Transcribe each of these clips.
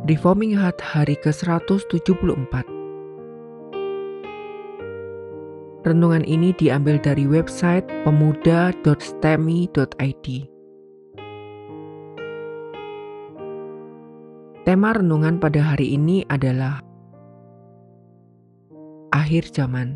Reforming Heart hari ke-174. Renungan ini diambil dari website pemuda.stemi.id. Tema renungan pada hari ini adalah akhir zaman.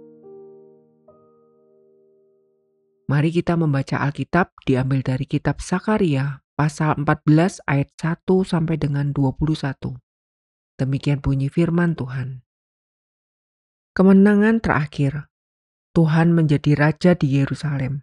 Mari kita membaca Alkitab diambil dari kitab Sakaria pasal 14 ayat 1 sampai dengan 21. Demikian bunyi firman Tuhan. Kemenangan terakhir. Tuhan menjadi raja di Yerusalem.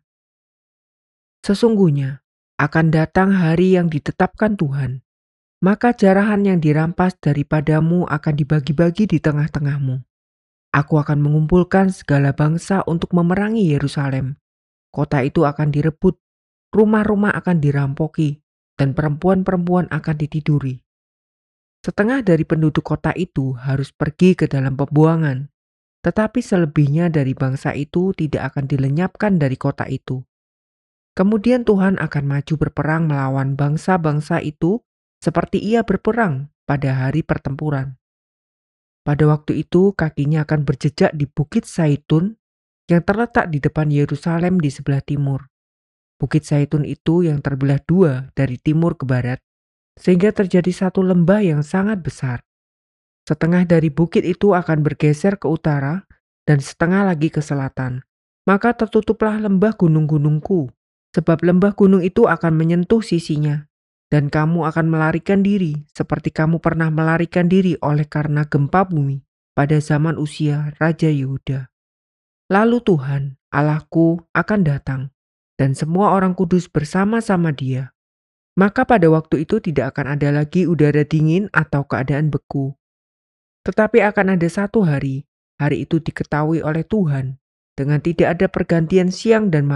Sesungguhnya akan datang hari yang ditetapkan Tuhan, maka jarahan yang dirampas daripadamu akan dibagi-bagi di tengah-tengahmu. Aku akan mengumpulkan segala bangsa untuk memerangi Yerusalem. Kota itu akan direbut, rumah-rumah akan dirampoki, dan perempuan-perempuan akan ditiduri. Setengah dari penduduk kota itu harus pergi ke dalam pembuangan, tetapi selebihnya dari bangsa itu tidak akan dilenyapkan dari kota itu. Kemudian Tuhan akan maju berperang melawan bangsa-bangsa itu seperti ia berperang pada hari pertempuran. Pada waktu itu kakinya akan berjejak di Bukit Zaitun yang terletak di depan Yerusalem di sebelah timur. Bukit Zaitun itu yang terbelah dua dari timur ke barat, sehingga terjadi satu lembah yang sangat besar. Setengah dari bukit itu akan bergeser ke utara dan setengah lagi ke selatan. Maka tertutuplah lembah gunung-gunungku, sebab lembah gunung itu akan menyentuh sisinya. Dan kamu akan melarikan diri seperti kamu pernah melarikan diri oleh karena gempa bumi pada zaman Usia Raja Yehuda. Lalu Tuhan, Allahku, akan datang, dan semua orang kudus bersama-sama Dia. Maka pada waktu itu tidak akan ada lagi udara dingin atau keadaan beku. Tetapi akan ada satu hari itu diketahui oleh Tuhan, dengan tidak ada pergantian siang dan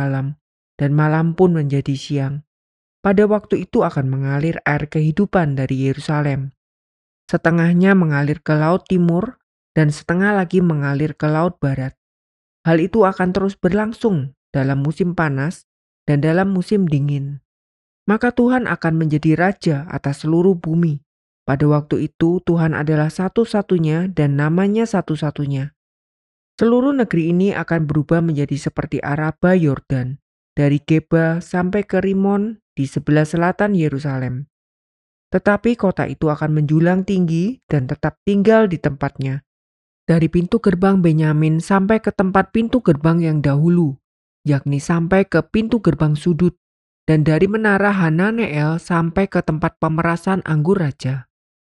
malam pun menjadi siang. Pada waktu itu akan mengalir air kehidupan dari Yerusalem. Setengahnya mengalir ke laut timur, dan setengah lagi mengalir ke laut barat. Hal itu akan terus berlangsung dalam musim panas dan dalam musim dingin. Maka Tuhan akan menjadi raja atas seluruh bumi. Pada waktu itu Tuhan adalah satu-satunya dan namanya satu-satunya. Seluruh negeri ini akan berubah menjadi seperti Araba Yordan, dari Geba sampai ke Rimon di sebelah selatan Yerusalem. Tetapi kota itu akan menjulang tinggi dan tetap tinggal di tempatnya. Dari pintu gerbang Benyamin sampai ke tempat pintu gerbang yang dahulu, yakni sampai ke pintu gerbang sudut, dan dari menara Hananeel sampai ke tempat pemerasan anggur raja.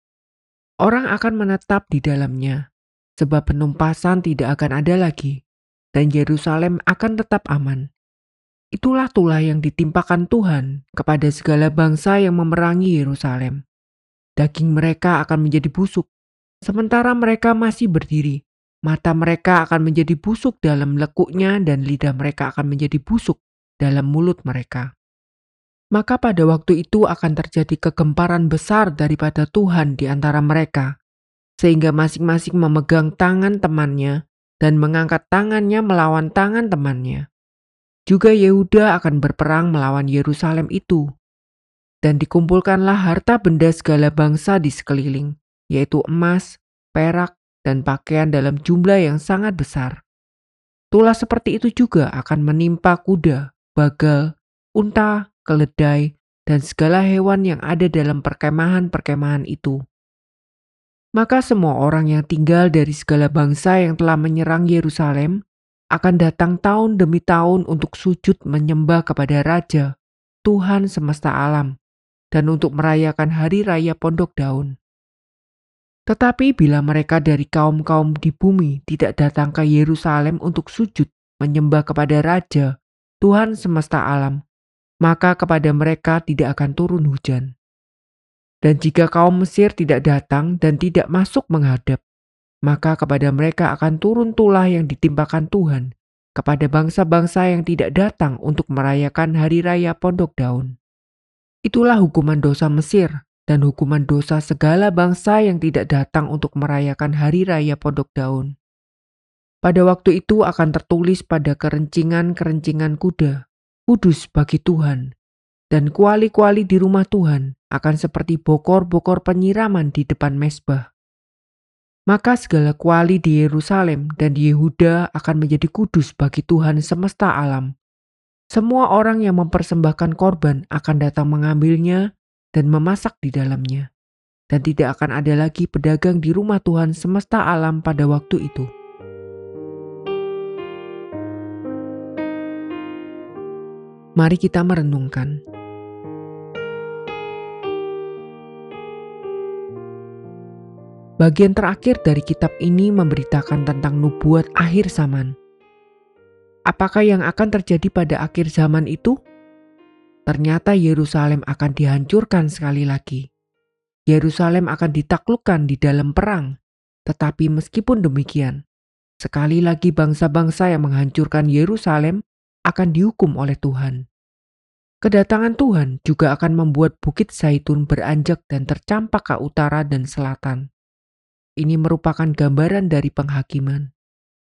Orang akan menetap di dalamnya, sebab penumpasan tidak akan ada lagi, dan Yerusalem akan tetap aman. Itulah tulah yang ditimpakan Tuhan kepada segala bangsa yang memerangi Yerusalem. Daging mereka akan menjadi busuk, sementara mereka masih berdiri. Mata mereka akan menjadi busuk dalam lekuknya, dan lidah mereka akan menjadi busuk dalam mulut mereka. Maka pada waktu itu akan terjadi kegemparan besar daripada Tuhan di antara mereka, sehingga masing-masing memegang tangan temannya dan mengangkat tangannya melawan tangan temannya. Juga Yehuda akan berperang melawan Yerusalem itu. Dan dikumpulkanlah harta benda segala bangsa di sekeliling, yaitu emas, perak, dan pakaian dalam jumlah yang sangat besar. Tulah seperti itu juga akan menimpa kuda, bagal, unta, keledai, dan segala hewan yang ada dalam perkemahan-perkemahan itu. Maka semua orang yang tinggal dari segala bangsa yang telah menyerang Yerusalem akan datang tahun demi tahun untuk sujud menyembah kepada Raja, Tuhan semesta alam, dan untuk merayakan hari raya Pondok Daun. Tetapi bila mereka dari kaum-kaum di bumi tidak datang ke Yerusalem untuk sujud menyembah kepada Raja, Tuhan semesta alam, maka kepada mereka tidak akan turun hujan. Dan jika kaum Mesir tidak datang dan tidak masuk menghadap, maka kepada mereka akan turun tulah yang ditimpakan Tuhan kepada bangsa-bangsa yang tidak datang untuk merayakan hari raya Pondok Daun. Itulah hukuman dosa Mesir dan hukuman dosa segala bangsa yang tidak datang untuk merayakan hari raya Pondok Daun. Pada waktu itu akan tertulis pada kerencingan-kerencingan kuda, kudus bagi Tuhan, dan kuali-kuali di rumah Tuhan akan seperti bokor-bokor penyiraman di depan mezbah. Maka segala kuali di Yerusalem dan di Yehuda akan menjadi kudus bagi Tuhan semesta alam. Semua orang yang mempersembahkan korban akan datang mengambilnya dan memasak di dalamnya. Dan tidak akan ada lagi pedagang di rumah Tuhan semesta alam pada waktu itu. Mari kita merenungkan. Bagian terakhir dari kitab ini memberitakan tentang nubuat akhir zaman. Apakah yang akan terjadi pada akhir zaman itu? Ternyata Yerusalem akan dihancurkan sekali lagi. Yerusalem akan ditaklukkan di dalam perang. Tetapi meskipun demikian, sekali lagi bangsa-bangsa yang menghancurkan Yerusalem akan dihukum oleh Tuhan. Kedatangan Tuhan juga akan membuat Bukit Zaitun beranjak dan tercampak ke utara dan selatan. Ini merupakan gambaran dari penghakiman.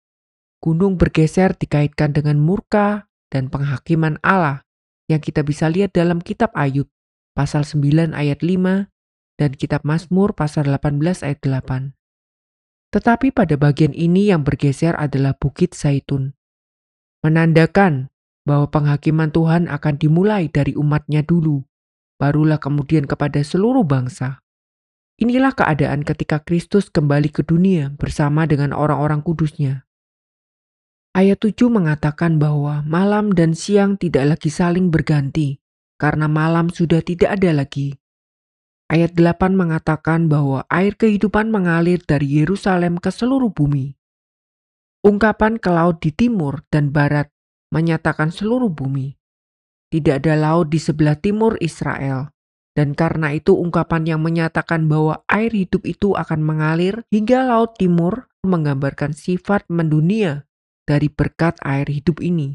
Gunung bergeser dikaitkan dengan murka dan penghakiman Allah yang kita bisa lihat dalam kitab Ayub pasal 9 ayat 5 dan kitab Mazmur pasal 18 ayat 8. Tetapi pada bagian ini yang bergeser adalah Bukit Zaitun, menandakan bahwa penghakiman Tuhan akan dimulai dari umatnya dulu, barulah kemudian kepada seluruh bangsa. Inilah keadaan ketika Kristus kembali ke dunia bersama dengan orang-orang kudusnya. Ayat 7 mengatakan bahwa malam dan siang tidak lagi saling berganti, karena malam sudah tidak ada lagi. Ayat 8 mengatakan bahwa air kehidupan mengalir dari Yerusalem ke seluruh bumi. Ungkapan ke laut di timur dan barat menyatakan seluruh bumi. Tidak ada laut di sebelah timur Israel. Dan karena itu ungkapan yang menyatakan bahwa air hidup itu akan mengalir hingga laut timur menggambarkan sifat mendunia dari berkat air hidup ini.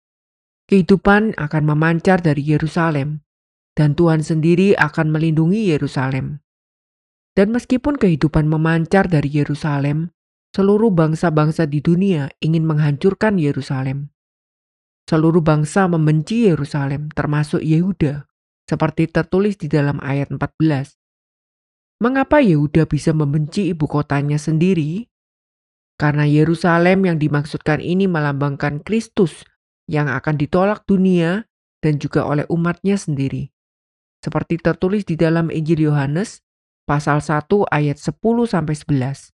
Kehidupan akan memancar dari Yerusalem, dan Tuhan sendiri akan melindungi Yerusalem. Dan meskipun kehidupan memancar dari Yerusalem, seluruh bangsa-bangsa di dunia ingin menghancurkan Yerusalem. Seluruh bangsa membenci Yerusalem, termasuk Yehuda, seperti tertulis di dalam ayat 14. Mengapa Yehuda bisa membenci ibu kotanya sendiri? Karena Yerusalem yang dimaksudkan ini melambangkan Kristus yang akan ditolak dunia dan juga oleh umatnya sendiri. Seperti tertulis di dalam Injil Yohanes pasal 1 ayat 10-11.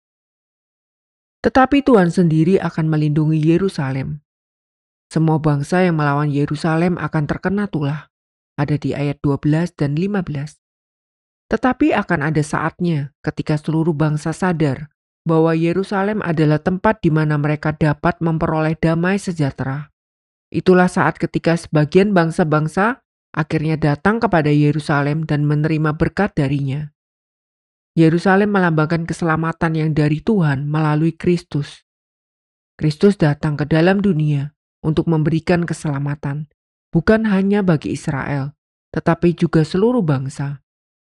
Tetapi Tuhan sendiri akan melindungi Yerusalem. Semua bangsa yang melawan Yerusalem akan terkena tulah. Ada di ayat 12 dan 15. Tetapi akan ada saatnya ketika seluruh bangsa sadar bahwa Yerusalem adalah tempat di mana mereka dapat memperoleh damai sejahtera. Itulah saat ketika sebagian bangsa-bangsa akhirnya datang kepada Yerusalem dan menerima berkat darinya. Yerusalem melambangkan keselamatan yang dari Tuhan melalui Kristus. Kristus datang ke dalam dunia untuk memberikan keselamatan, bukan hanya bagi Israel, tetapi juga seluruh bangsa.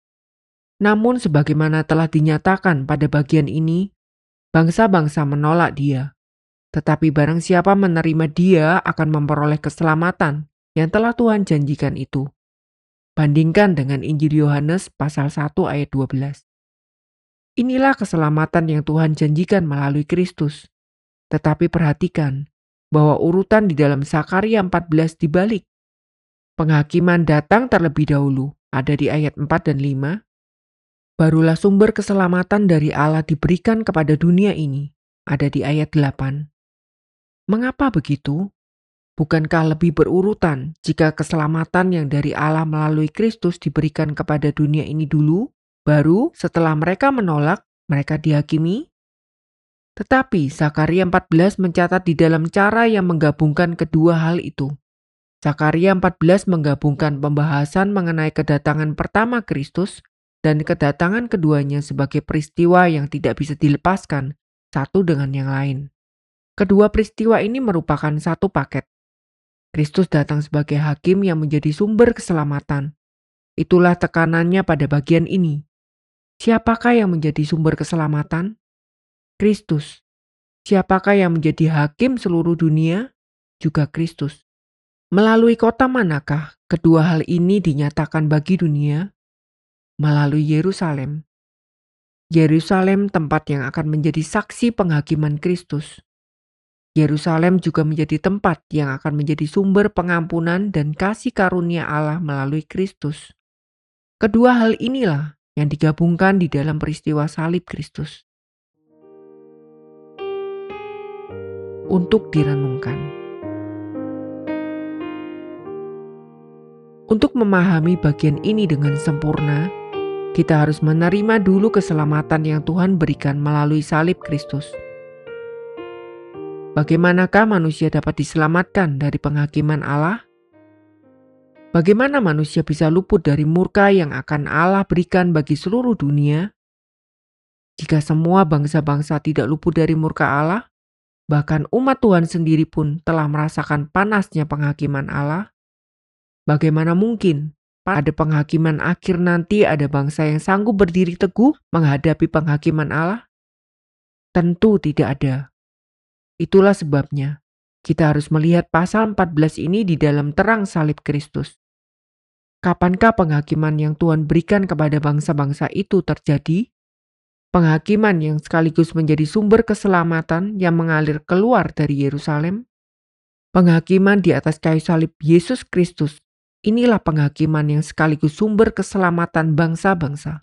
Namun sebagaimana telah dinyatakan pada bagian ini, bangsa-bangsa menolak Dia. Tetapi barang siapa menerima Dia akan memperoleh keselamatan yang telah Tuhan janjikan itu. Bandingkan dengan Injil Yohanes pasal 1 ayat 12. Inilah keselamatan yang Tuhan janjikan melalui Kristus. Tetapi perhatikan bahwa urutan di dalam Zakaria 14 dibalik. Penghakiman datang terlebih dahulu, ada di ayat 4 dan 5. Barulah sumber keselamatan dari Allah diberikan kepada dunia ini, ada di ayat 8. Mengapa begitu? Bukankah lebih berurutan jika keselamatan yang dari Allah melalui Kristus diberikan kepada dunia ini dulu, baru setelah mereka menolak, mereka dihakimi? Tetapi Zakaria 14 mencatat di dalam cara yang menggabungkan kedua hal itu. Zakaria 14 menggabungkan pembahasan mengenai kedatangan pertama Kristus dan kedatangan keduanya sebagai peristiwa yang tidak bisa dilepaskan satu dengan yang lain. Kedua peristiwa ini merupakan satu paket. Kristus datang sebagai hakim yang menjadi sumber keselamatan. Itulah tekanannya pada bagian ini. Siapakah yang menjadi sumber keselamatan? Kristus. Siapakah yang menjadi hakim seluruh dunia? Juga Kristus. Melalui kota manakah kedua hal ini dinyatakan bagi dunia? melalui Yerusalem. Yerusalem tempat yang akan menjadi saksi penghakiman Kristus. Yerusalem juga menjadi tempat yang akan menjadi sumber pengampunan dan kasih karunia Allah melalui Kristus. Kedua hal inilah yang digabungkan di dalam peristiwa salib Kristus. Untuk direnungkan. Untuk memahami bagian ini dengan sempurna, kita harus menerima dulu keselamatan yang Tuhan berikan melalui salib Kristus. Bagaimanakah manusia dapat diselamatkan dari penghakiman Allah? Bagaimana manusia bisa luput dari murka yang akan Allah berikan bagi seluruh dunia? Jika semua bangsa-bangsa tidak luput dari murka Allah, bahkan umat Tuhan sendiri pun telah merasakan panasnya penghakiman Allah, bagaimana mungkin pada penghakiman akhir nanti ada bangsa yang sanggup berdiri teguh menghadapi penghakiman Allah? Tentu tidak ada. Itulah sebabnya kita harus melihat pasal 14 ini di dalam terang salib Kristus. Kapankah penghakiman yang Tuhan berikan kepada bangsa-bangsa itu terjadi? Penghakiman yang sekaligus menjadi sumber keselamatan yang mengalir keluar dari Yerusalem? Penghakiman di atas kayu salib Yesus Kristus. Inilah penghakiman yang sekaligus sumber keselamatan bangsa-bangsa.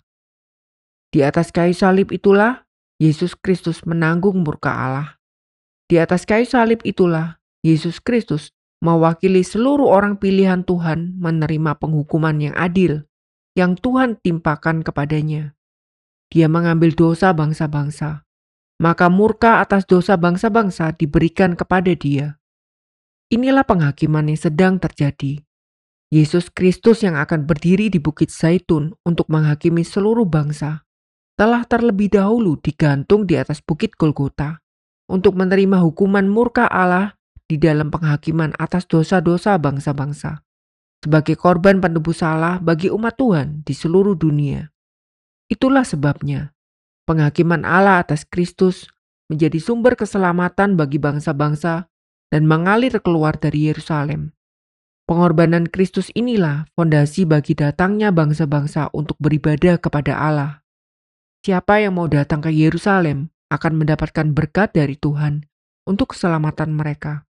Di atas kayu salib itulah Yesus Kristus menanggung murka Allah. Di atas kayu salib itulah Yesus Kristus mewakili seluruh orang pilihan Tuhan menerima penghukuman yang adil yang Tuhan timpakan kepadanya. Dia mengambil dosa bangsa-bangsa, maka murka atas dosa bangsa-bangsa diberikan kepada Dia. Inilah penghakiman yang sedang terjadi. Yesus Kristus yang akan berdiri di Bukit Zaitun untuk menghakimi seluruh bangsa, telah terlebih dahulu digantung di atas Bukit Golgota untuk menerima hukuman murka Allah di dalam penghakiman atas dosa-dosa bangsa-bangsa, sebagai korban penebus salah bagi umat Tuhan di seluruh dunia. Itulah sebabnya penghakiman Allah atas Kristus menjadi sumber keselamatan bagi bangsa-bangsa dan mengalir keluar dari Yerusalem. Pengorbanan Kristus inilah fondasi bagi datangnya bangsa-bangsa untuk beribadah kepada Allah. Siapa yang mau datang ke Yerusalem akan mendapatkan berkat dari Tuhan untuk keselamatan mereka.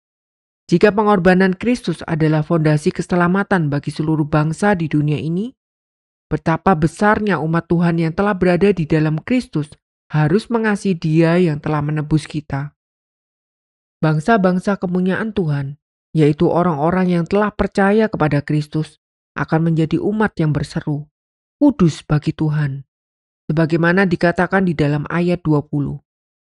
Jika pengorbanan Kristus adalah fondasi keselamatan bagi seluruh bangsa di dunia ini, betapa besarnya umat Tuhan yang telah berada di dalam Kristus harus mengasihi Dia yang telah menebus kita. Bangsa-bangsa kepunyaan Tuhan, yaitu orang-orang yang telah percaya kepada Kristus, akan menjadi umat yang berseru, "Kudus bagi Tuhan." Sebagaimana dikatakan di dalam ayat 20.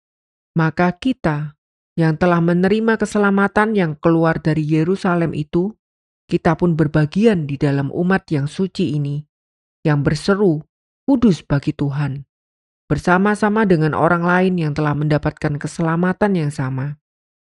Maka kita yang telah menerima keselamatan yang keluar dari Yerusalem itu, kita pun berbagian di dalam umat yang suci ini, yang berseru, "Kudus bagi Tuhan," bersama-sama dengan orang lain yang telah mendapatkan keselamatan yang sama.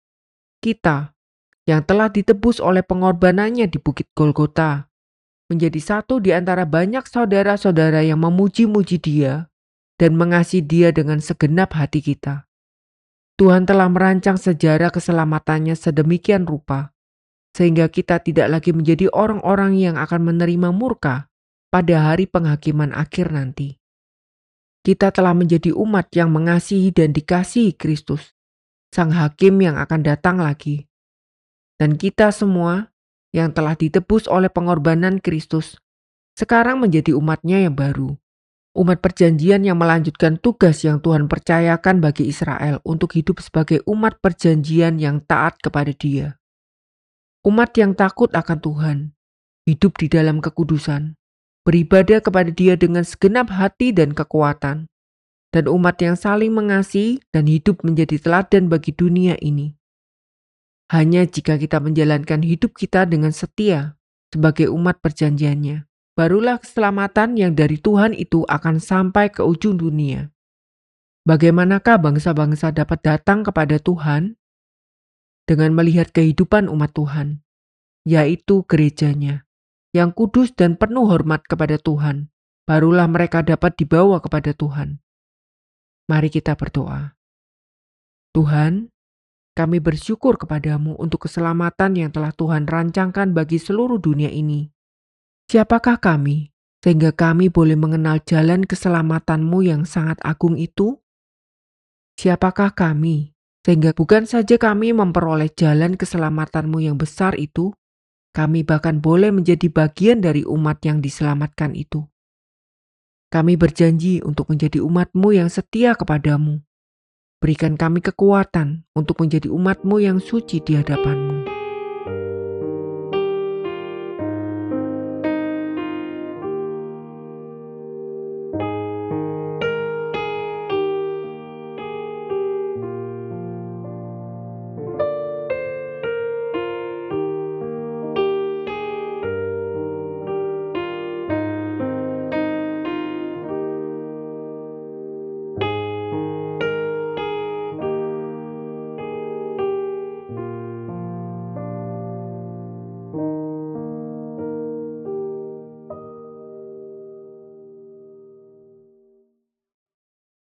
Kita yang telah ditebus oleh pengorbanannya di Bukit Golgota, menjadi satu di antara banyak saudara-saudara yang memuji-muji Dia dan mengasihi Dia dengan segenap hati kita. Tuhan telah merancang sejarah keselamatannya sedemikian rupa, sehingga kita tidak lagi menjadi orang-orang yang akan menerima murka pada hari penghakiman akhir nanti. Kita telah menjadi umat yang mengasihi dan dikasihi Kristus, Sang Hakim yang akan datang lagi. Dan kita semua yang telah ditebus oleh pengorbanan Kristus, sekarang menjadi umat-Nya yang baru. Umat perjanjian yang melanjutkan tugas yang Tuhan percayakan bagi Israel untuk hidup sebagai umat perjanjian yang taat kepada Dia. Umat yang takut akan Tuhan, hidup di dalam kekudusan, beribadah kepada Dia dengan segenap hati dan kekuatan, dan umat yang saling mengasihi dan hidup menjadi teladan bagi dunia ini. Hanya jika kita menjalankan hidup kita dengan setia sebagai umat perjanjiannya, barulah keselamatan yang dari Tuhan itu akan sampai ke ujung dunia. Bagaimanakah bangsa-bangsa dapat datang kepada Tuhan? Dengan melihat kehidupan umat Tuhan, yaitu gerejanya, yang kudus dan penuh hormat kepada Tuhan, barulah mereka dapat dibawa kepada Tuhan. Mari kita berdoa. Tuhan, kami bersyukur kepadamu untuk keselamatan yang telah Tuhan rancangkan bagi seluruh dunia ini. Siapakah kami sehingga kami boleh mengenal jalan keselamatan-Mu yang sangat agung itu? Siapakah kami, sehingga bukan saja kami memperoleh jalan keselamatan-Mu yang besar itu, kami bahkan boleh menjadi bagian dari umat yang diselamatkan itu. Kami berjanji untuk menjadi umat-Mu yang setia kepadamu. Berikan kami kekuatan untuk menjadi umat-Mu yang suci di hadapan-Mu.